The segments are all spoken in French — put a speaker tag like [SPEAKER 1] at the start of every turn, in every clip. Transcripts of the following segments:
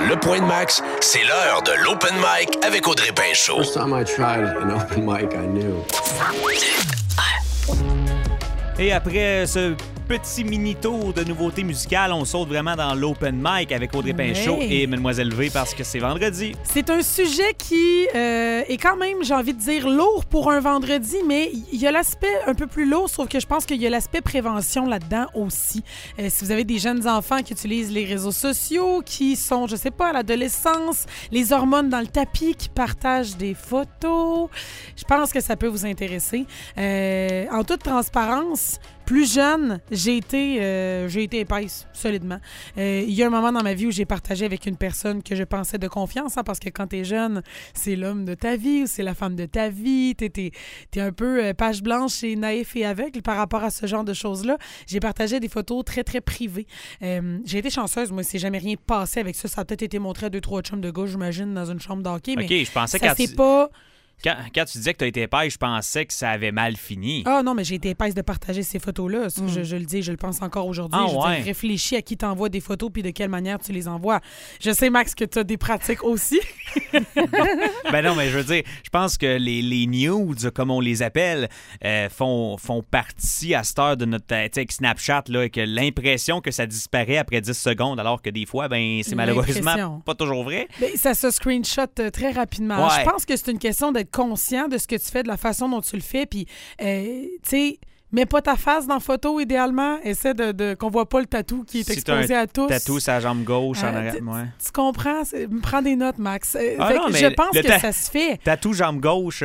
[SPEAKER 1] Le Point de Max, c'est l'heure de l'Open Mic avec Audrey Pinchot.
[SPEAKER 2] First time I tried an open mic, I knew.
[SPEAKER 3] Et après ce petit mini-tour de nouveautés musicales, on saute vraiment dans l'open mic avec Audrey Pinchot et Mademoiselle V parce que c'est vendredi.
[SPEAKER 4] C'est un sujet qui est quand même, j'ai envie de dire, lourd pour un vendredi, mais il y a l'aspect un peu plus lourd, sauf que je pense qu'il y a l'aspect prévention là-dedans aussi. Si vous avez des jeunes enfants qui utilisent les réseaux sociaux, qui sont, je sais pas, à l'adolescence, les hormones dans le tapis, qui partagent des photos, je pense que ça peut vous intéresser. En toute transparence, plus jeune, j'ai été épaisse, solidement. Il y a un moment dans ma vie où j'ai partagé avec une personne que je pensais de confiance, hein, parce que quand t'es jeune, c'est l'homme de ta vie ou c'est la femme de ta vie. T'es un peu page blanche et naïf et aveugle par rapport à ce genre de choses-là. J'ai partagé des photos très, très privées. J'ai été chanceuse, moi, c'est jamais rien passé avec ça. Ça a peut-être été montré à 2-3 chums de gars, j'imagine, dans une chambre d'hockey, mais
[SPEAKER 3] OK, je pensais
[SPEAKER 4] ça c'est pas...
[SPEAKER 3] Quand tu disais que tu as été épaisse, je pensais que ça avait mal fini.
[SPEAKER 4] Ah non, mais j'ai été épaisse de partager ces photos-là. Je le dis, je le pense encore aujourd'hui. Je veux dire, réfléchis à qui t'envoie des photos puis de quelle manière tu les envoies. Je sais, Max, que tu as des pratiques aussi.
[SPEAKER 3] Ben non, mais je veux dire, je pense que les nudes, comme on les appelle, font partie à cette heure de notre avec Snapchat, là, que l'impression que ça disparaît après 10 secondes, alors que des fois, ben c'est malheureusement pas toujours vrai.
[SPEAKER 4] Ben, ça se screenshot très rapidement.
[SPEAKER 3] Ouais.
[SPEAKER 4] Je pense que c'est une question d'être conscient de ce que tu fais, de la façon dont tu le fais, puis, tu sais, mets pas ta face dans la photo, idéalement. Essaie de qu'on voit pas le tatou qui est exposé à tous.
[SPEAKER 3] Tatou sur la jambe gauche.
[SPEAKER 4] Tu comprends? Prends des notes, Max. Je pense que ça se fait.
[SPEAKER 3] Tatou jambe gauche,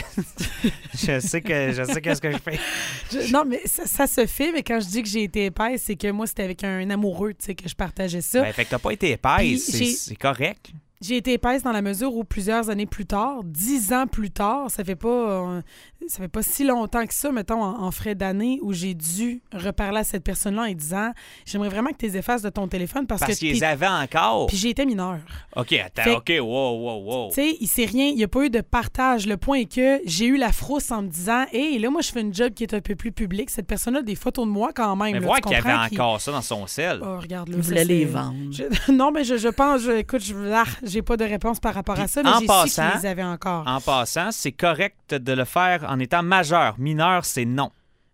[SPEAKER 3] je sais qu'est-ce que je fais.
[SPEAKER 4] Non, mais ça se fait, mais quand je dis que j'ai été épaisse, c'est que moi, c'était avec un amoureux, tu sais, que je partageais ça.
[SPEAKER 3] Ben, fait que t'as pas été épaisse, c'est correct.
[SPEAKER 4] J'ai été épaisse dans la mesure où plusieurs années plus tard, 10 ans plus tard, ça fait pas si longtemps que ça, mettons, en frais d'année, où j'ai dû reparler à cette personne-là en disant « J'aimerais vraiment que tu les effaces de ton téléphone parce que... »
[SPEAKER 3] qu'ils avaient encore.
[SPEAKER 4] Puis j'ai été mineure.
[SPEAKER 3] OK, attends, OK, wow.
[SPEAKER 4] Tu sais, il s'est rien, il n'y a pas eu de partage. Le point est que j'ai eu la frousse en me disant « Hey, là, moi, je fais une job qui est un peu plus public. Cette personne-là a des photos de moi quand même. »
[SPEAKER 3] Mais voir qu'il y avait encore ça dans son sel.
[SPEAKER 4] Oh, regarde-le.
[SPEAKER 5] Il voulait les vendre.
[SPEAKER 4] Non, mais je pense... Écoute, j'ai pas de réponse par rapport à ça, mais j'ai su qu'ils les avaient encore.
[SPEAKER 3] En passant, c'est correct de le faire en étant majeur. Mineur, c'est non.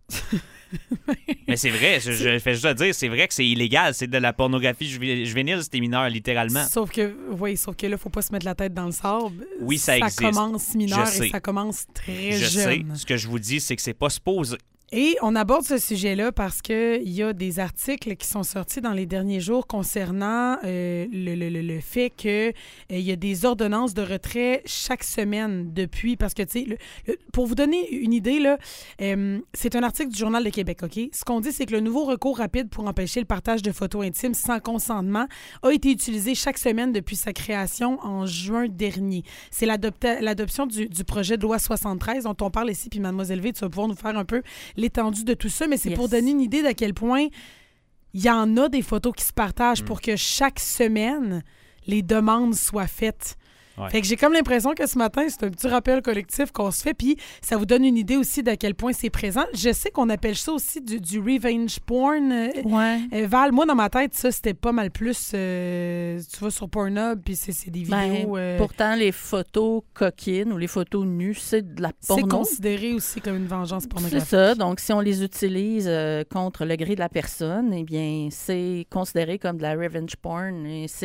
[SPEAKER 3] Mais c'est vrai, je fais juste à dire, c'est vrai que c'est illégal. C'est de la pornographie juvénile, c'était mineur, littéralement.
[SPEAKER 4] Sauf que là, faut pas se mettre la tête dans le sable.
[SPEAKER 3] Oui, ça existe.
[SPEAKER 4] Ça commence mineur et ça commence très jeune.
[SPEAKER 3] Je sais. Ce que je vous dis, c'est que c'est pas supposé.
[SPEAKER 4] Et on aborde ce sujet-là parce qu'il y a des articles qui sont sortis dans les derniers jours concernant le fait qu'il y a des ordonnances de retrait chaque semaine depuis. Parce que, tu sais, pour vous donner une idée, là, c'est un article du Journal de Québec, OK? Ce qu'on dit, c'est que le nouveau recours rapide pour empêcher le partage de photos intimes sans consentement a été utilisé chaque semaine depuis sa création en juin dernier. C'est l'adoption du projet de loi 73 dont on parle ici, puis Mademoiselle V, tu vas pouvoir nous faire un peu l'étendue de tout ça, mais c'est pour donner une idée d'à quel point il y en a des photos qui se partagent pour que chaque semaine, les demandes soient faites. Ouais. Fait que j'ai comme l'impression que ce matin, c'est un petit rappel collectif qu'on se fait, puis ça vous donne une idée aussi d'à quel point c'est présent. Je sais qu'on appelle ça aussi du revenge porn. Val, moi, dans ma tête, ça, c'était pas mal plus... tu vas sur Pornhub, puis c'est des vidéos...
[SPEAKER 5] Pourtant, les photos coquines ou les photos nues, c'est de la porno.
[SPEAKER 4] C'est considéré aussi comme une vengeance pornographique.
[SPEAKER 5] C'est ça. Donc, si on les utilise contre le gré de la personne, eh bien, c'est considéré comme de la revenge porn.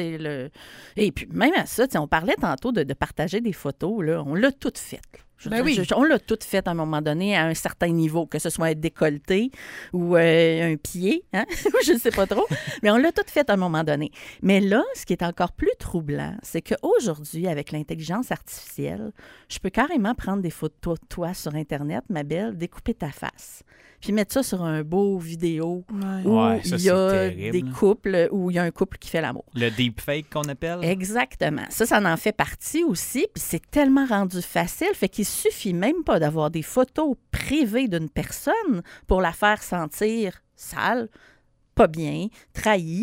[SPEAKER 5] Et puis, même à ça, on parlait tantôt de partager des photos, là, on l'a tout fait. On l'a tout fait à un moment donné à un certain niveau, que ce soit un décolleté ou un pied, hein? Je ne sais pas trop, mais on l'a tout fait à un moment donné. Mais là, ce qui est encore plus troublant, c'est qu'aujourd'hui, avec l'intelligence artificielle, je peux carrément prendre des photos de toi sur Internet, ma belle, découper ta face, puis mettre ça sur un beau vidéo où il y a des couples, où il y a un couple qui fait l'amour.
[SPEAKER 3] Le deepfake qu'on appelle?
[SPEAKER 5] Exactement. Ça en fait partie aussi, puis c'est tellement rendu facile, fait qu'il suffit même pas d'avoir des photos privées d'une personne pour la faire sentir sale, pas bien, trahie.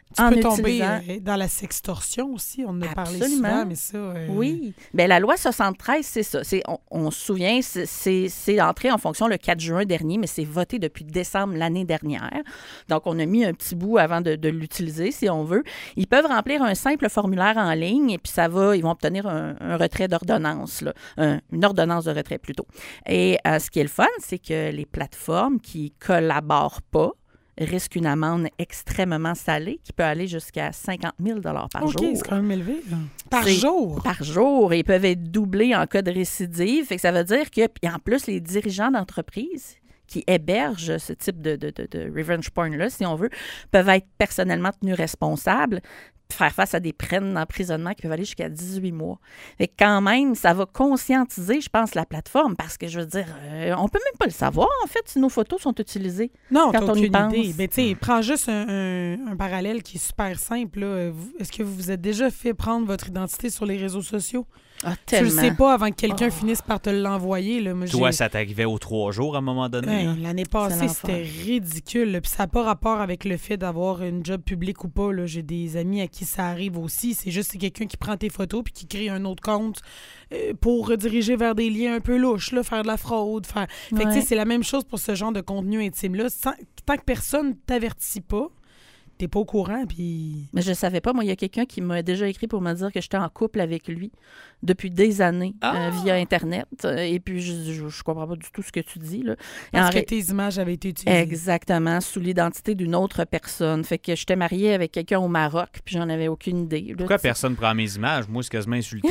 [SPEAKER 4] Tu
[SPEAKER 5] en
[SPEAKER 4] peux tomber
[SPEAKER 5] utilisant...
[SPEAKER 4] dans la sextorsion aussi. On en a parlé
[SPEAKER 5] Absolument.
[SPEAKER 4] souvent, mais ça...
[SPEAKER 5] Oui. Bien, la loi 73, c'est ça. On se souvient, c'est entré en fonction le 4 juin dernier, mais c'est voté depuis décembre l'année dernière. Donc, on a mis un petit bout avant de l'utiliser, si on veut. Ils peuvent remplir un simple formulaire en ligne et puis ils vont obtenir un retrait d'ordonnance, là. Une ordonnance de retrait plutôt. Et ce qui est le fun, c'est que les plateformes qui collaborent pas risquent une amende extrêmement salée qui peut aller jusqu'à 50 000 par jour.
[SPEAKER 4] OK, c'est quand même élevé. Là. Par jour?
[SPEAKER 5] Par jour. Et ils peuvent être doublés en cas de récidive. Fait que ça veut dire que, puis en plus, les dirigeants d'entreprise qui hébergent ce type de revenge porn-là, si on veut, peuvent être personnellement tenus responsables, faire face à des peines d'emprisonnement qui peuvent aller jusqu'à 18 mois. Fait que quand même, ça va conscientiser, je pense, la plateforme, parce que, je veux dire, on peut même pas le savoir, en fait, si nos photos sont utilisées.
[SPEAKER 4] Non,
[SPEAKER 5] quand
[SPEAKER 4] t'as
[SPEAKER 5] on y
[SPEAKER 4] aucune
[SPEAKER 5] pense.
[SPEAKER 4] idée. Ben, tu sais, prends juste un parallèle qui est super simple. Là. Est-ce que vous vous êtes déjà fait prendre votre identité sur les réseaux sociaux?
[SPEAKER 5] Ah,
[SPEAKER 4] Tu le
[SPEAKER 5] tellement.
[SPEAKER 4] sais pas avant que quelqu'un finisse par te l'envoyer. Là. Moi,
[SPEAKER 3] Toi, ça t'arrivait aux 3 jours à un moment donné.
[SPEAKER 4] Ouais,
[SPEAKER 3] là.
[SPEAKER 4] l'année
[SPEAKER 5] C'est
[SPEAKER 4] passée,
[SPEAKER 5] l'enfer.
[SPEAKER 4] c'était ridicule. là. Puis ça n'a pas rapport avec le fait d'avoir une job public ou pas. Là. J'ai des amis à qui ça arrive aussi. C'est juste c'est quelqu'un qui prend tes photos puis qui crée un autre compte pour rediriger vers des liens un peu louches, là, faire de la fraude. Fait que, tu sais,
[SPEAKER 5] Ouais.
[SPEAKER 4] c'est la même chose pour ce genre de contenu intime-là. Tant que personne ne t'avertit pas, t'es pas au courant. Puis...
[SPEAKER 5] Mais je savais pas. Moi, il y a quelqu'un qui m'a déjà écrit pour me dire que j'étais en couple avec lui depuis des années via Internet. Et puis, je comprends pas du tout ce que tu dis, là. Et
[SPEAKER 4] Parce
[SPEAKER 5] en
[SPEAKER 4] que
[SPEAKER 5] ré-
[SPEAKER 4] tes images avaient été utilisées.
[SPEAKER 5] Exactement, sous l'identité d'une autre personne. Fait que j'étais mariée avec quelqu'un au Maroc, puis j'en avais aucune idée. Là,
[SPEAKER 3] Pourquoi
[SPEAKER 5] tu sais.
[SPEAKER 3] personne prend mes images? Moi, c'est quasiment insultant.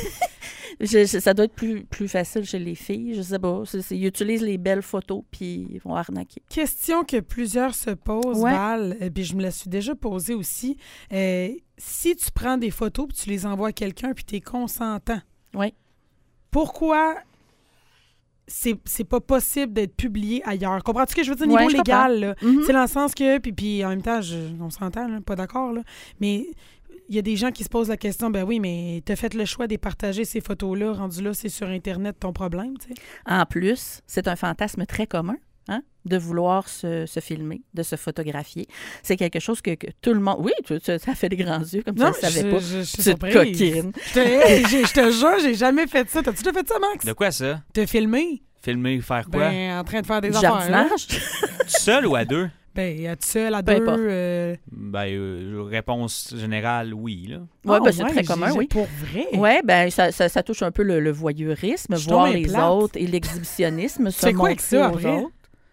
[SPEAKER 5] Ça doit être plus facile chez les filles, je sais pas. Ils utilisent les belles photos, puis ils vont arnaquer.
[SPEAKER 4] Question que plusieurs se posent,
[SPEAKER 5] Ouais.
[SPEAKER 4] Val, puis je me la suis déjà posée aussi. Si tu prends des photos puis tu les envoies à quelqu'un puis tu es consentant,
[SPEAKER 5] Oui.
[SPEAKER 4] pourquoi c'est pas possible d'être publié ailleurs? Comprends-tu ce que je veux dire?
[SPEAKER 5] Ouais,
[SPEAKER 4] Niveau
[SPEAKER 5] je
[SPEAKER 4] légal, là.
[SPEAKER 5] Mhm.
[SPEAKER 4] C'est dans le sens que, puis en même temps, on s'entend, là, pas d'accord, là, mais il y a des gens qui se posent la question, ben oui, mais t'as fait le choix de partager ces photos-là, rendu là, c'est sur Internet ton problème, tu sais.
[SPEAKER 5] En plus, c'est un fantasme très commun, hein, de vouloir se filmer, de se photographier. C'est quelque chose que tout le monde... Oui, ça fait des grands yeux, comme ça, je ne savais pas.
[SPEAKER 4] je suis
[SPEAKER 5] Petite
[SPEAKER 4] surprise.
[SPEAKER 5] coquine.
[SPEAKER 4] Je te jure, j'ai jamais fait ça. T'as-tu déjà fait ça, Max?
[SPEAKER 3] De quoi ça?
[SPEAKER 4] Te filmer?
[SPEAKER 3] Filmer, faire quoi?
[SPEAKER 4] Ben, en train de faire des
[SPEAKER 5] Du
[SPEAKER 4] affaires. là.
[SPEAKER 5] jardinage.
[SPEAKER 3] Tout seul ou à deux?
[SPEAKER 4] Ben, à tout seul, à
[SPEAKER 5] Peu
[SPEAKER 4] deux.
[SPEAKER 5] importe.
[SPEAKER 3] Ben, réponse générale, oui. Là.
[SPEAKER 5] Oui,
[SPEAKER 4] Ah,
[SPEAKER 5] ben, c'est
[SPEAKER 4] ouais,
[SPEAKER 5] très commun, oui.
[SPEAKER 4] Pour vrai?
[SPEAKER 5] Oui, bien, ça touche un peu le voyeurisme,
[SPEAKER 4] Je suis
[SPEAKER 5] voir
[SPEAKER 4] tombée
[SPEAKER 5] les
[SPEAKER 4] plate.
[SPEAKER 5] autres et l'exhibitionnisme.
[SPEAKER 4] Tu fais quoi avec ça,
[SPEAKER 5] montrer aux
[SPEAKER 4] après?
[SPEAKER 5] autres.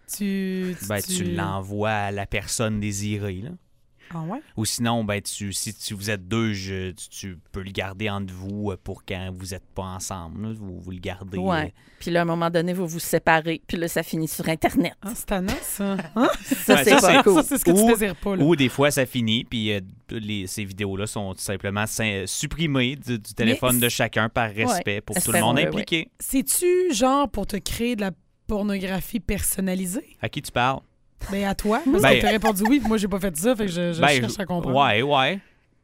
[SPEAKER 4] Tu
[SPEAKER 3] Tu l'envoies à la personne désirée. Là.
[SPEAKER 4] Ah ouais?
[SPEAKER 3] Ou sinon, si vous êtes deux, tu peux le garder entre vous pour quand vous n'êtes pas ensemble. Là, vous le gardez.
[SPEAKER 5] Ouais. Puis là, à un moment donné, vous vous séparez. Puis là, ça finit sur Internet.
[SPEAKER 4] Ah, c'est tannant, ça. Hein?
[SPEAKER 5] Ça,
[SPEAKER 3] Ouais,
[SPEAKER 5] c'est
[SPEAKER 3] ça,
[SPEAKER 5] pas cool.
[SPEAKER 4] Ça, c'est ce que tu désires pas, là.
[SPEAKER 3] Ou des fois, ça finit, puis ces vidéos-là sont tout simplement supprimées du téléphone de chacun par respect pour tout le monde
[SPEAKER 5] Espérons-le,
[SPEAKER 3] impliqué.
[SPEAKER 4] C'est-tu genre pour te créer de la pornographie personnalisée?
[SPEAKER 3] À qui tu parles?
[SPEAKER 4] Ben, à toi. Parce
[SPEAKER 3] Ben-
[SPEAKER 4] que t'as répondu oui, puis moi, j'ai pas fait ça, fait que je cherche à comprendre.
[SPEAKER 3] Ouais.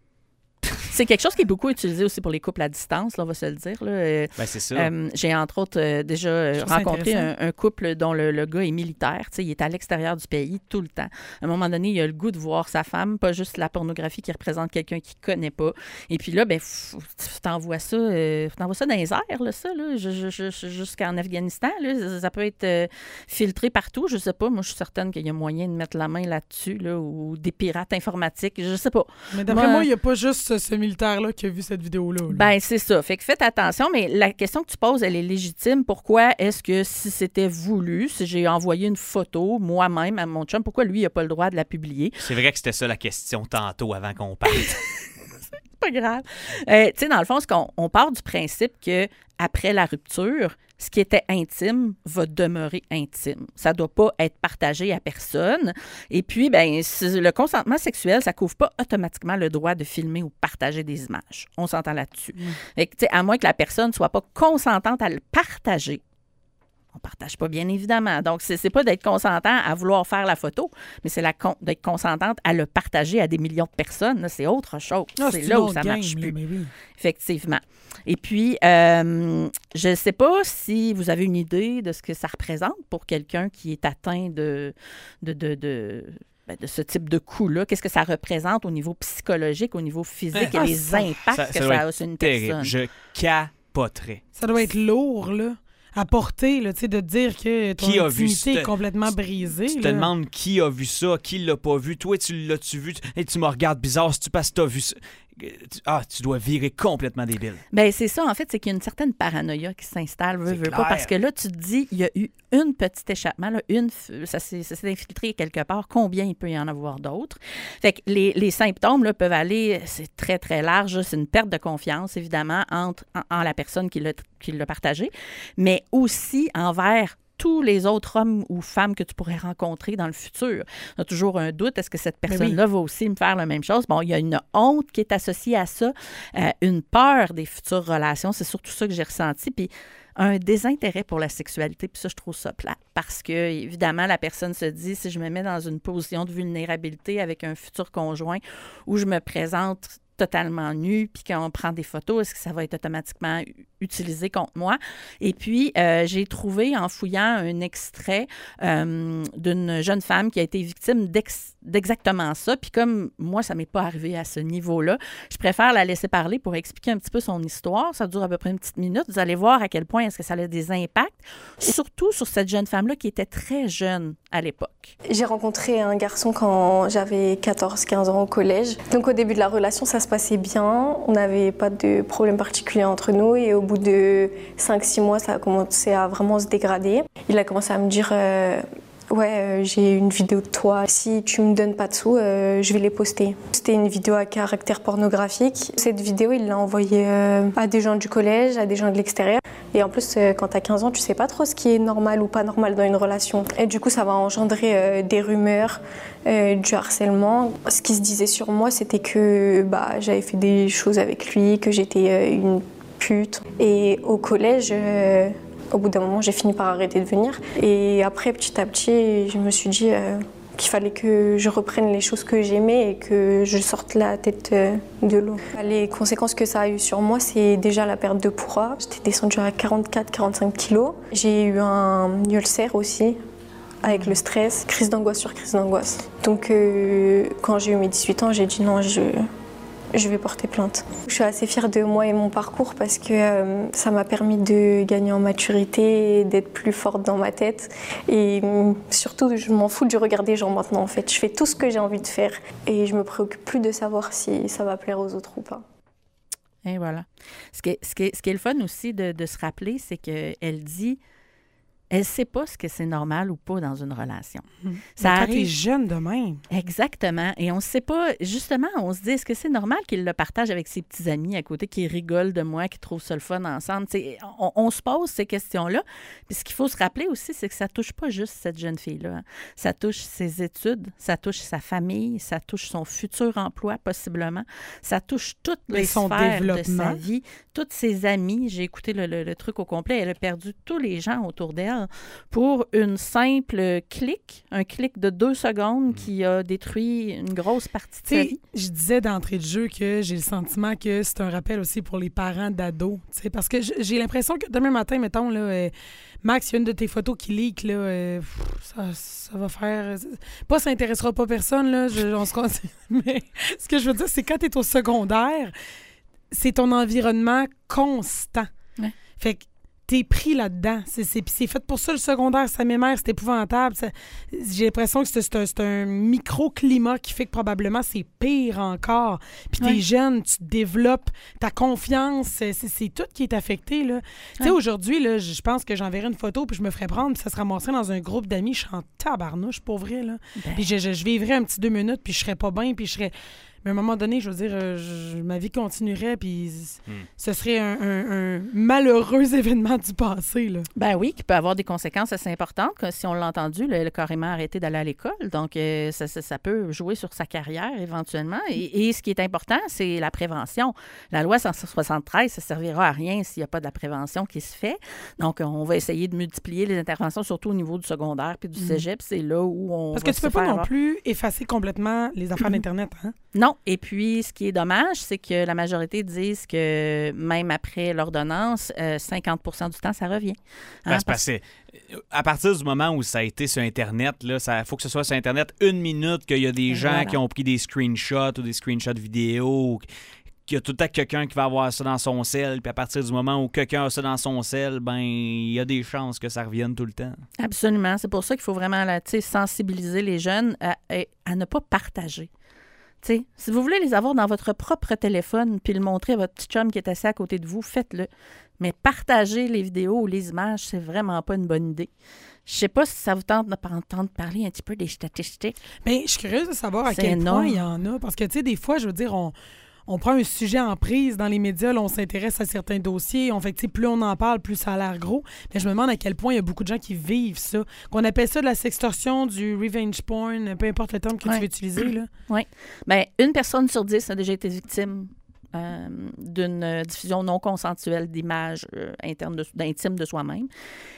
[SPEAKER 5] C'est quelque chose qui est beaucoup utilisé aussi pour les couples à distance, là, on va se le dire. Là.
[SPEAKER 3] Ben, c'est ça.
[SPEAKER 5] J'ai entre autres déjà
[SPEAKER 4] Je trouve ça
[SPEAKER 5] rencontré
[SPEAKER 4] intéressant.
[SPEAKER 5] un couple dont le gars est militaire. Tu sais, il est à l'extérieur du pays tout le temps. À un moment donné, il a le goût de voir sa femme, pas juste la pornographie qui représente quelqu'un qu'il connaît pas. Et puis là, ben, tu t'envoies ça dans les airs, là, ça, là, jusqu'en Afghanistan. Là, ça peut être filtré partout. Je sais pas. Moi, je suis certaine qu'il y a moyen de mettre la main là-dessus, là, ou des pirates informatiques. Je sais pas.
[SPEAKER 4] Mais d'après moi, il n'y a pas juste ce militaire-là qui a vu cette vidéo-là. là.
[SPEAKER 5] Ben, c'est ça. Fait que faites attention, mais la question que tu poses, elle est légitime. Pourquoi est-ce que si c'était voulu, si j'ai envoyé une photo moi-même à mon chum, pourquoi lui, il n'a pas le droit de la publier?
[SPEAKER 3] C'est vrai que c'était ça la question tantôt avant qu'on parte.
[SPEAKER 5] Pas grave. Tu sais, dans le fond, on part du principe que après la rupture, ce qui était intime va demeurer intime. Ça ne doit pas être partagé à personne. Et puis, ben, le consentement sexuel, ça ne couvre pas automatiquement le droit de filmer ou partager des images. On s'entend là-dessus. Fait que, tu sais, à moins que la personne ne soit pas consentante à le partager, on ne partage pas, bien évidemment. Donc, c'est pas d'être consentant à vouloir faire la photo, mais c'est d'être consentante à le partager à des millions de personnes. Là, c'est autre chose.
[SPEAKER 4] Ah,
[SPEAKER 5] c'est
[SPEAKER 4] une
[SPEAKER 5] là où
[SPEAKER 4] autre
[SPEAKER 5] ça
[SPEAKER 4] game,
[SPEAKER 5] marche
[SPEAKER 4] là,
[SPEAKER 5] plus.
[SPEAKER 4] mais oui.
[SPEAKER 5] Effectivement. Et puis, je ne sais pas si vous avez une idée de ce que ça représente pour quelqu'un qui est atteint de de ce type de coup-là, qu'est-ce que ça représente au niveau psychologique, au niveau physique et les impacts que ça a sur une personne.
[SPEAKER 3] Je capoterais.
[SPEAKER 4] Ça doit être lourd, là. À porter, là, de dire que ton intimité est complètement brisée.
[SPEAKER 3] Tu te demandes qui a vu ça, qui l'a pas vu. Toi, tu l'as-tu vu? Et tu me regardes bizarre si tu passes, t'as vu ça. Tu dois virer complètement débile.
[SPEAKER 5] Bien, c'est ça, en fait, c'est qu'il y a une certaine paranoïa qui s'installe, veut pas, parce que là, tu te dis, il y a eu une petite échappement, là, ça s'est infiltré quelque part, combien il peut y en avoir d'autres? Fait que les symptômes là, peuvent aller, c'est très, très large, c'est une perte de confiance, évidemment, en la personne qui l'a partagé, mais aussi envers tous les autres hommes ou femmes que tu pourrais rencontrer dans le futur. On a toujours un doute, est-ce que cette personne-là va aussi me faire la même chose? Bon, il y a une honte qui est associée à ça, une peur des futures relations, c'est surtout ça que j'ai ressenti, puis un désintérêt pour la sexualité, puis ça, je trouve ça plate, parce que, évidemment, la personne se dit, si je me mets dans une position de vulnérabilité avec un futur conjoint où je me présente totalement nue, puis qu'on prend des photos, est-ce que ça va être automatiquement utilisé contre moi? Et puis, j'ai trouvé, en fouillant, un extrait d'une jeune femme qui a été victime d'exactement ça. Puis comme moi, ça ne m'est pas arrivé à ce niveau-là, je préfère la laisser parler pour expliquer un petit peu son histoire. Ça dure à peu près une petite minute. Vous allez voir à quel point est-ce que ça a des impacts, surtout sur cette jeune femme-là qui était très jeune à l'époque.
[SPEAKER 6] J'ai rencontré un garçon quand j'avais 14-15 ans au collège. Donc au début de la relation, ça se passait bien. On n'avait pas de problème particulier entre nous. Et au bout de 5-6 mois, ça a commencé à vraiment se dégrader. Il a commencé à me dire j'ai une vidéo de toi. Si tu me donnes pas de sous, je vais les poster. C'était une vidéo à caractère pornographique. Cette vidéo, il l'a envoyée à des gens du collège, à des gens de l'extérieur. Et en plus, quand t'as 15 ans, tu sais pas trop ce qui est normal ou pas normal dans une relation. Et du coup, ça va engendrer des rumeurs, du harcèlement. Ce qui se disait sur moi, c'était que j'avais fait des choses avec lui, que j'étais une pute. Et au collège, au bout d'un moment, j'ai fini par arrêter de venir. Et après, petit à petit, je me suis dit qu'il fallait que je reprenne les choses que j'aimais et que je sorte la tête de l'eau. Les conséquences que ça a eu sur moi, c'est déjà la perte de poids. J'étais descendue à 44-45 kilos. J'ai eu un ulcère aussi, avec le stress, crise d'angoisse sur crise d'angoisse. Donc, quand j'ai eu mes 18 ans, j'ai dit non, je vais porter plainte. Je suis assez fière de moi et mon parcours parce que ça m'a permis de gagner en maturité, d'être plus forte dans ma tête. Et surtout, je m'en fous du regard des gens maintenant, en fait. Je fais tout ce que j'ai envie de faire et je me préoccupe plus de savoir si ça va plaire aux autres ou pas.
[SPEAKER 5] Et voilà. Ce qui est le fun aussi de se rappeler, c'est qu'elle dit... Elle ne sait pas ce que c'est normal ou pas dans une relation.
[SPEAKER 4] Ça arrive. Quand tu es jeune de même.
[SPEAKER 5] Exactement. Et on ne sait pas, justement, on se dit, est-ce que c'est normal qu'il le partage avec ses petits amis à côté, qui rigolent de moi, qui trouvent ça le fun ensemble? On se pose ces questions-là. Puis ce qu'il faut se rappeler aussi, c'est que ça ne touche pas juste cette jeune fille-là. Hein. Ça touche ses études, ça touche sa famille, ça touche son futur emploi, possiblement. Ça touche toutes les sphères de sa vie, toutes ses amis. J'ai écouté le truc au complet. Elle a perdu tous les gens autour d'elle pour une simple clic, un clic de 2 secondes qui a détruit une grosse partie de sa vie.
[SPEAKER 4] Je disais d'entrée de jeu que j'ai le sentiment que c'est un rappel aussi pour les parents d'ados, parce que j'ai l'impression que demain matin, mettons, là, Max, il y a une de tes photos qui leak, là, ça va faire... Pas ça n'intéressera pas personne, là, on se compte, mais ce que je veux dire, c'est quand tu es au secondaire, c'est ton environnement constant.
[SPEAKER 5] Ouais.
[SPEAKER 4] Fait que t'es pris là-dedans. C'est fait pour ça, le secondaire, ça m'émère, c'est épouvantable. J'ai l'impression que c'est un microclimat qui fait que probablement c'est pire encore. Puis t'es jeune, tu développes ta confiance, c'est tout qui est affecté, là. Tu sais, aujourd'hui, là, je pense que j'enverrai une photo puis je me ferais prendre puis ça se ramasserait dans un groupe d'amis, je serais en tabarnouche, pour vrai, là. Puis je vivrais un petit 2 minutes puis je serais pas bien puis je serais... Mais à un moment donné, je veux dire, ma vie continuerait, puis ce serait un malheureux événement du passé, là.
[SPEAKER 5] Ben oui, qui peut avoir des conséquences assez importantes. Comme si on l'a entendu, elle a carrément arrêté d'aller à l'école. Donc, ça peut jouer sur sa carrière éventuellement. Et ce qui est important, c'est la prévention. La loi 173, ça ne servira à rien s'il n'y a pas de la prévention qui se fait. Donc, on va essayer de multiplier les interventions, surtout au niveau du secondaire puis du cégep. C'est là où on...
[SPEAKER 4] Parce que tu ne peux pas non plus effacer complètement les affaires d'Internet, hein?
[SPEAKER 5] Non, Non. Et puis, ce qui est dommage, c'est que la majorité disent que même après l'ordonnance, 50% du temps, ça revient.
[SPEAKER 3] C'est parce que à partir du moment où ça a été sur Internet, il faut que ce soit sur Internet 1 minute qu'il y a des gens qui ont pris des screenshots ou des screenshots vidéo, qu'il y a tout le temps quelqu'un qui va avoir ça dans son cell, puis à partir du moment où quelqu'un a ça dans son cell, ben il y a des chances que ça revienne tout le temps.
[SPEAKER 5] Absolument. C'est pour ça qu'il faut vraiment sensibiliser les jeunes à ne pas partager. T'sais, si vous voulez les avoir dans votre propre téléphone puis le montrer à votre petit chum qui est assis à côté de vous, faites-le. Mais partager les vidéos ou les images, c'est vraiment pas une bonne idée. Je sais pas si ça vous tente d'entendre parler un petit peu des statistiques.
[SPEAKER 4] Bien, je suis curieuse de savoir à quel point il y en a. Parce que, tu sais, des fois, je veux dire, on prend un sujet en prise dans les médias, là, on s'intéresse à certains dossiers. On fait que, plus on en parle, plus ça a l'air gros. Mais je me demande à quel point il y a beaucoup de gens qui vivent ça. Qu'on appelle ça de la sextorsion, du revenge porn, peu importe le terme que tu veux utiliser. Là.
[SPEAKER 5] Oui. Bien, 1 personne sur 10 a déjà été victime d'une diffusion non consensuelle d'images intimes de soi-même.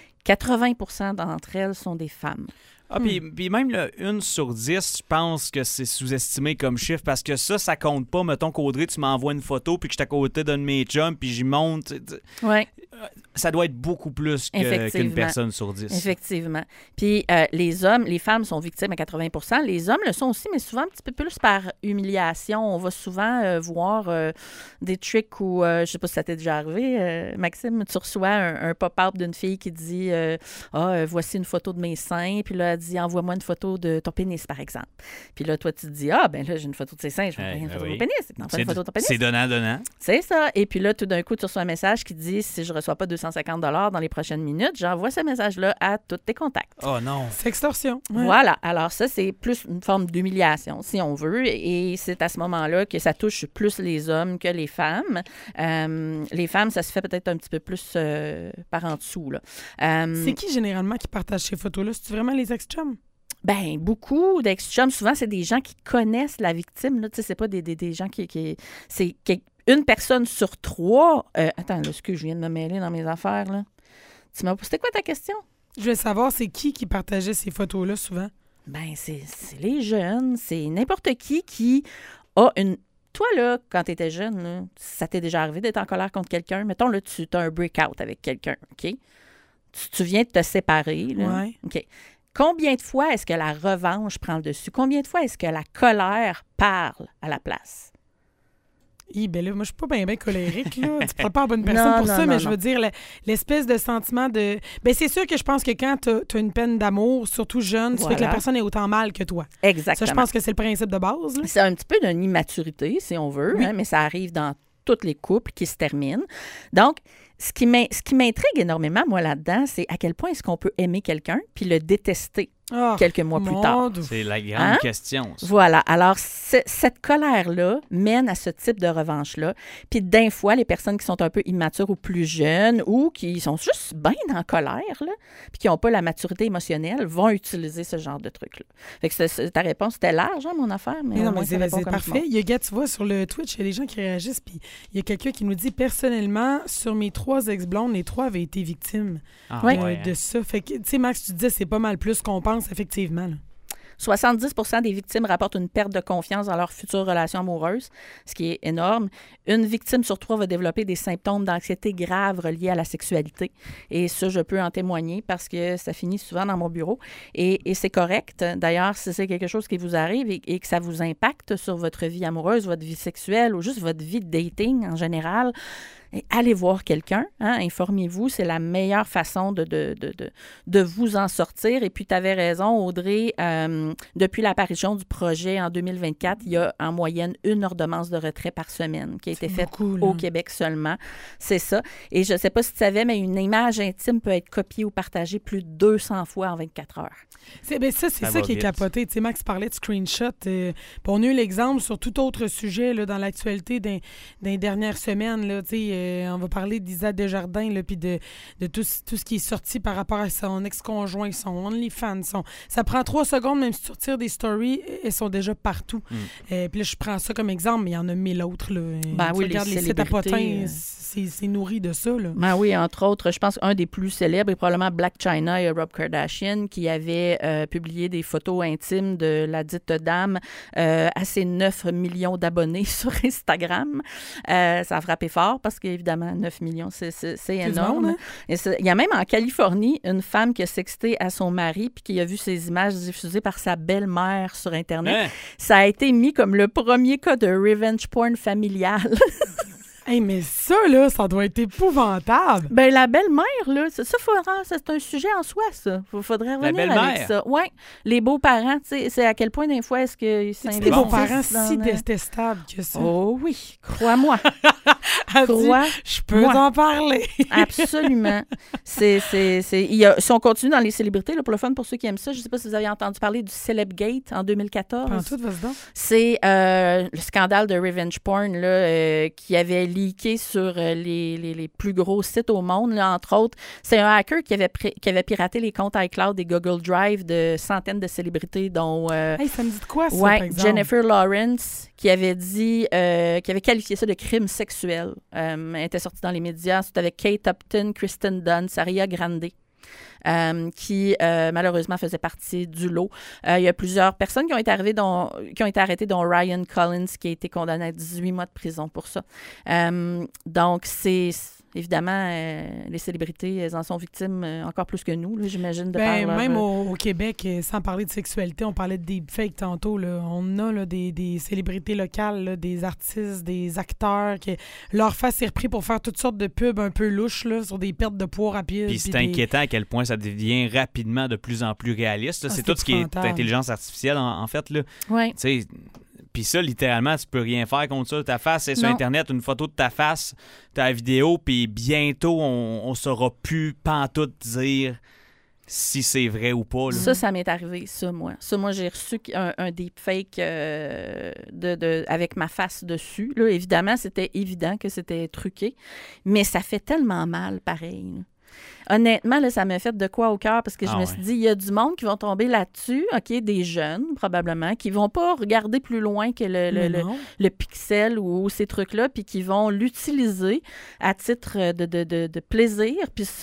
[SPEAKER 5] 80% d'entre elles sont des femmes.
[SPEAKER 3] Puis même le 1 sur 10, je pense que c'est sous-estimé comme chiffre parce que ça compte pas. Mettons qu'Audrey, tu m'envoies une photo puis que je suis à côté d'un de mes chums puis j'y monte.
[SPEAKER 5] Oui.
[SPEAKER 3] Ça doit être beaucoup plus qu'une personne sur 10.
[SPEAKER 5] Effectivement. Puis les femmes sont victimes à 80%. Les hommes le sont aussi, mais souvent un petit peu plus par humiliation. On va souvent voir des tricks où, je sais pas si ça t'est déjà arrivé, Maxime, tu reçois un pop-up d'une fille qui dit voici une photo de mes seins. Puis là, elle dit envoie-moi une photo de ton pénis, par exemple. Puis là, toi, tu te dis ben là, j'ai une photo de ses seins, je vais une photo de mon pénis. Une photo de ton pénis.
[SPEAKER 3] C'est donnant.
[SPEAKER 5] C'est ça. Et puis là, tout d'un coup, tu reçois un message qui dit si je reçois pas 250 $ dans les prochaines minutes, j'envoie ce message-là à tous tes contacts.
[SPEAKER 3] Oh non!
[SPEAKER 4] Sextorsion. Ouais.
[SPEAKER 5] Voilà. Alors ça, c'est plus une forme d'humiliation, si on veut. Et c'est à ce moment-là que ça touche plus les hommes que les femmes. Les femmes, ça se fait peut-être un petit peu plus par en dessous. Là.
[SPEAKER 4] C'est qui, généralement, qui partage ces photos-là? C'est-tu vraiment les ex-chums?
[SPEAKER 5] Bien, beaucoup d'ex-chums. Souvent, c'est des gens qui connaissent la victime. Là. Tu sais, c'est pas des gens qui c'est une personne sur 3... attends, là, je viens de me mêler dans mes affaires. Là. Tu m'as posé quoi ta question? Je
[SPEAKER 4] veux savoir, c'est qui partageait ces photos-là souvent?
[SPEAKER 5] Bien, c'est les jeunes. C'est n'importe qui a une... Toi, là, quand tu étais jeune, là, ça t'est déjà arrivé d'être en colère contre quelqu'un? Mettons, là, tu as un break-out avec quelqu'un, OK? Tu viens de te séparer, là.
[SPEAKER 4] Oui.
[SPEAKER 5] OK. Combien de fois est-ce que la revanche prend le dessus? Combien de fois est-ce que la colère parle à la place?
[SPEAKER 4] Ben là, moi, je suis pas bien colérique, là. Tu prends pas la bonne personne mais je veux dire, l'espèce de sentiment de... Ben c'est sûr que je pense que quand tu as une peine d'amour, surtout jeune, tu fais que la personne est autant mal que toi.
[SPEAKER 5] Exactement.
[SPEAKER 4] Ça, je pense que c'est le principe de base. Là.
[SPEAKER 5] C'est un petit peu d'une immaturité, si on veut,
[SPEAKER 4] oui.
[SPEAKER 5] Mais ça arrive dans tous les couples qui se terminent. Donc, ce qui m'intrigue énormément, moi, là-dedans, c'est à quel point est-ce qu'on peut aimer quelqu'un puis le détester quelques mois plus tard.
[SPEAKER 3] C'est la grande question. Ça.
[SPEAKER 5] Voilà. Alors, cette colère-là mène à ce type de revanche-là. Puis d'un fois, les personnes qui sont un peu immatures ou plus jeunes ou qui sont juste bien en colère, là, puis qui n'ont pas la maturité émotionnelle, vont utiliser ce genre de truc-là. Fait que ta réponse, c'était large, hein, mon affaire. Mais non, mais
[SPEAKER 4] c'est parfait. Il y a, tu vois, sur le Twitch, il y a des gens qui réagissent, puis il y a quelqu'un qui nous dit, personnellement, sur mes 3 ex-blondes, les 3 avaient été victimes de ça. Fait que, tu sais, Max, tu disais, c'est pas mal plus qu'on pense, effectivement. Là.
[SPEAKER 5] 70% des victimes rapportent une perte de confiance dans leur future relation amoureuse, ce qui est énorme. Une victime sur 3 va développer des symptômes d'anxiété graves reliés à la sexualité. Et ça, je peux en témoigner parce que ça finit souvent dans mon bureau. Et c'est correct. D'ailleurs, si c'est quelque chose qui vous arrive et que ça vous impacte sur votre vie amoureuse, votre vie sexuelle ou juste votre vie de dating en général, allez voir quelqu'un, hein, informez-vous, c'est la meilleure façon de vous en sortir. Et puis, tu avais raison, Audrey, depuis l'apparition du projet en 2024, il y a en moyenne 1 ordonnance de retrait par semaine qui a été faite au Québec seulement. C'est ça. Et je ne sais pas si tu savais, mais une image intime peut être copiée ou partagée plus de 200 fois en 24 heures.
[SPEAKER 4] C'est ça qui est capoté. Tu sais, Max parlait de screenshot. On a eu l'exemple sur tout autre sujet là, dans l'actualité des dernières semaines. Là, tu sais, on va parler d'Isa Desjardins, puis de tout ce qui est sorti par rapport à son ex-conjoint, son OnlyFans. Ça prend 3 secondes, même si tu retires des stories, elles sont déjà partout. Puis là, je prends ça comme exemple, mais il y en a 1000 autres. Là.
[SPEAKER 5] Ben oui,
[SPEAKER 4] regarde les sites à potins, c'est nourri de ça. Là.
[SPEAKER 5] Ben oui, entre autres, je pense qu'un des plus célèbres est probablement Blac Chyna et Rob Kardashian, qui avaient publié des photos intimes de la dite dame à ses 9 millions d'abonnés sur Instagram. Ça a frappé fort parce qu'évidemment, 9 millions, c'est énorme.
[SPEAKER 4] Monde, hein?
[SPEAKER 5] Et il y a même en Californie une femme qui a sexté à son mari puis qui a vu ces images diffusées par sa belle-mère sur Internet. Ça a été mis comme le premier cas de revenge porn familial.
[SPEAKER 4] Hey, mais ça, là, ça doit être épouvantable.
[SPEAKER 5] Ben la belle-mère, là, c'est un sujet en soi, ça. Faudrait revenir avec ça. Oui, les beaux-parents, tu sais, c'est à quel point, des fois, est-ce que...
[SPEAKER 4] C'est des beaux-parents si détestables que ça.
[SPEAKER 5] Oh oui, crois-moi.
[SPEAKER 4] Je peux t'en parler.
[SPEAKER 5] Absolument. Si on continue dans les célébrités, là, pour le fun, pour ceux qui aiment ça, je ne sais pas si vous avez entendu parler du Celebgate en 2014. C'est le scandale de revenge porn là, qui avait leaké sur les plus gros sites au monde, là, entre autres. C'est un hacker qui avait piraté les comptes iCloud et Google Drive de centaines de célébrités, dont...
[SPEAKER 4] ça me dit de quoi, ça, par exemple?
[SPEAKER 5] Jennifer Lawrence, qui avait dit... qui avait qualifié ça de crime sexuel. Elle était sortie dans les médias. C'était avec Kate Upton, Kristen Dunst, Ariana Grande. Qui malheureusement faisait partie du lot. Il y a plusieurs personnes qui ont été arrêtées, dont Ryan Collins, qui a été condamné à 18 mois de prison pour ça. Donc, évidemment, les célébrités, elles en sont victimes encore plus que nous, là, j'imagine.
[SPEAKER 4] Même au Québec, sans parler de sexualité, on parlait de deepfake tantôt. Là. On a là, des célébrités locales, là, des artistes, des acteurs, que leur face est repris pour faire toutes sortes de pubs un peu louches là, sur des pertes de poids rapides.
[SPEAKER 3] Puis c'est inquiétant à quel point ça devient rapidement de plus en plus réaliste. C'est tout ce qui est intelligence artificielle, en fait.
[SPEAKER 5] Oui.
[SPEAKER 3] Tu sais, puis ça, littéralement, tu peux rien faire contre ça. Ta face, c'est sur Internet, une photo de ta face, ta vidéo, puis bientôt, on saura plus pantoute dire si c'est vrai ou pas. Là.
[SPEAKER 5] Ça m'est arrivé, moi. Moi, j'ai reçu un deepfake avec ma face dessus. Là, évidemment, c'était évident que c'était truqué, mais ça fait tellement mal, pareil. Là. Honnêtement, là, ça m'a fait de quoi au cœur parce que je me suis dit, il y a du monde qui vont tomber là-dessus, OK, des jeunes probablement, qui vont pas regarder plus loin que le pixel ou ces trucs-là, puis qui vont l'utiliser à titre de plaisir. Puis ça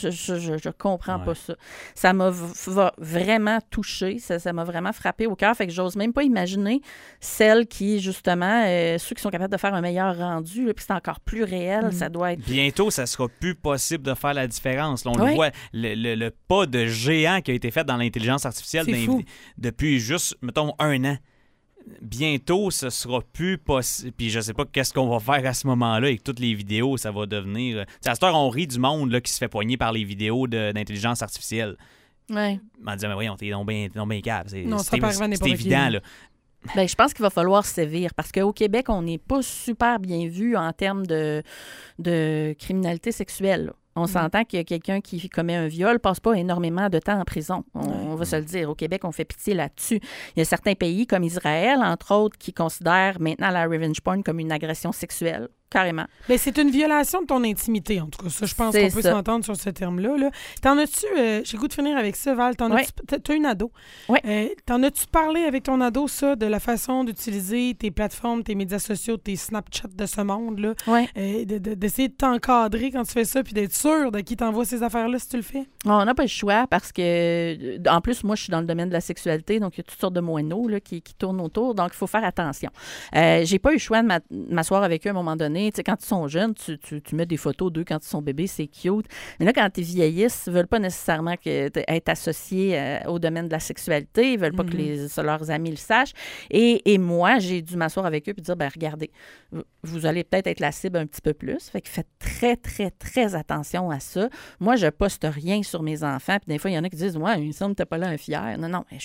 [SPEAKER 5] je comprends pas ça. Ça m'a vraiment touchée, ça m'a vraiment frappé au cœur, fait que j'ose même pas imaginer celles qui, justement, ceux qui sont capables de faire un meilleur rendu, là, puis c'est encore plus réel, ça doit être...
[SPEAKER 3] Bientôt, ça sera plus possible de faire la différence. Là, on le voit, le pas de géant qui a été fait dans l'intelligence artificielle depuis juste, mettons, 1 an. Bientôt, ce sera plus possible. Puis je sais pas qu'est-ce qu'on va faire à ce moment-là avec toutes les vidéos, ça va devenir... À cette heure, on rit du monde là, qui se fait poigner par les vidéos d'intelligence artificielle.
[SPEAKER 5] Oui.
[SPEAKER 3] On dit, mais voyons, t'es donc bien cave. C'est
[SPEAKER 4] évident,
[SPEAKER 3] là.
[SPEAKER 5] Bien, je pense qu'il va falloir sévir parce qu'au Québec, on n'est pas super bien vu en termes de criminalité sexuelle, là. On s'entend que quelqu'un qui commet un viol passe pas énormément de temps en prison. On va se le dire. Au Québec, on fait pitié là-dessus. Il y a certains pays, comme Israël, entre autres, qui considèrent maintenant la revenge porn comme une agression sexuelle. Carrément.
[SPEAKER 4] Bien, c'est une violation de ton intimité, en tout cas. Ça, je pense qu'on peut s'entendre sur ce terme-là. Là. T'en as-tu... j'ai goût de finir avec ça, Val. T'as une ado.
[SPEAKER 5] Oui.
[SPEAKER 4] T'en as-tu parlé avec ton ado, ça, de la façon d'utiliser tes plateformes, tes médias sociaux, tes Snapchat de ce monde-là?
[SPEAKER 5] Oui.
[SPEAKER 4] D'essayer de t'encadrer quand tu fais ça puis d'être sûr de qui t'envoie ces affaires-là si tu le fais?
[SPEAKER 5] On n'a pas le choix parce que, en plus, moi, je suis dans le domaine de la sexualité, donc il y a toutes sortes de moineaux là, qui tournent autour, donc il faut faire attention. J'ai pas eu le choix de m'asseoir avec eux à un moment donné. Tu sais, quand ils sont jeunes, tu mets des photos d'eux quand ils sont bébés, c'est cute. Mais là, quand ils vieillissent, ils veulent pas nécessairement être associés au domaine de la sexualité. Ils veulent pas que leurs amis le sachent. Et moi, j'ai dû m'asseoir avec eux et dire, ben regardez, vous allez peut-être être la cible un petit peu plus. Fait que faites très, très, très attention à ça. Moi, je poste rien sur mes enfants. Puis des fois, il y en a qui disent, ouais, il me semble que t'es pas là un fier. Non, mais je suis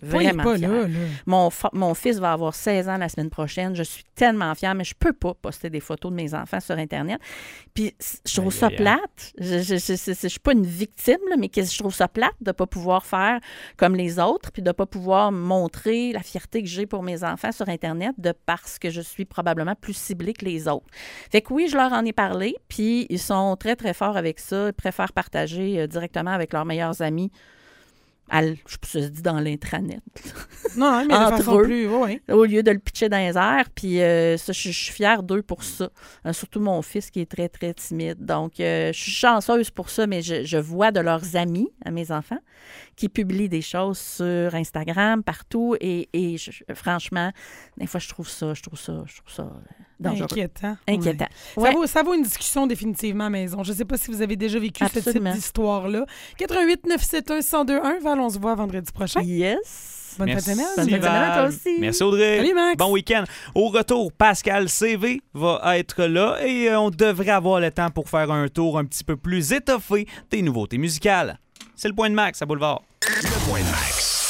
[SPEAKER 5] Vraiment
[SPEAKER 4] pas
[SPEAKER 5] fière.
[SPEAKER 4] là.
[SPEAKER 5] Mon fils va avoir 16 ans la semaine prochaine. Je suis tellement fière, mais je peux pas poster des photos de mes enfants sur Internet. Puis je trouve ça plate. Je suis pas une victime, là, mais je trouve ça plate de pas pouvoir faire comme les autres, puis de pas pouvoir montrer la fierté que j'ai pour mes enfants sur Internet parce que je suis probablement plus ciblée que les autres. Fait que oui, je leur en ai parlé, puis ils sont très, très forts avec ça. Ils préfèrent partager directement avec leurs meilleurs amis. Je me dis dans l'intranet.
[SPEAKER 4] Non, mais de façon plus... Oui.
[SPEAKER 5] Au lieu de le pitcher dans les airs. Puis ça, je suis fière d'eux pour ça. Surtout mon fils qui est très, très timide. Donc, je suis chanceuse pour ça, mais je vois de leurs amis, à mes enfants, qui publient des choses sur Instagram, partout. Et franchement, des fois, je trouve ça dangereux.
[SPEAKER 4] Inquiétant.
[SPEAKER 5] Ouais.
[SPEAKER 4] Ça vaut une discussion définitivement à la maison. Je ne sais pas si vous avez déjà vécu ce type d'histoire-là. 88-971-1021. Val, on se voit vendredi prochain.
[SPEAKER 5] Yes.
[SPEAKER 4] Bonne fin de semaine.
[SPEAKER 5] Bonne fin de semaine à toi aussi.
[SPEAKER 3] Merci Audrey.
[SPEAKER 4] Salut Max.
[SPEAKER 3] Bon week-end. Au retour, Pascal CV va être là et on devrait avoir le temps pour faire un tour un petit peu plus étoffé des nouveautés musicales. C'est le Point de Max à Boulevard.
[SPEAKER 1] Le Point de Max.